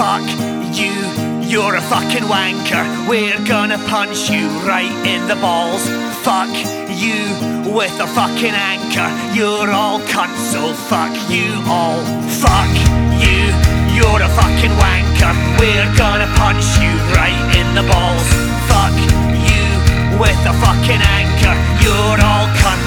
Fuck you, you're a fucking wanker. We're gonna punch you right in the balls. Fuck you with a fucking anchor. You're all cunts, so fuck you all. Fuck you, you're a fucking wanker. We're gonna punch you right in the balls. Fuck you with a fucking anchor. You're all cunts.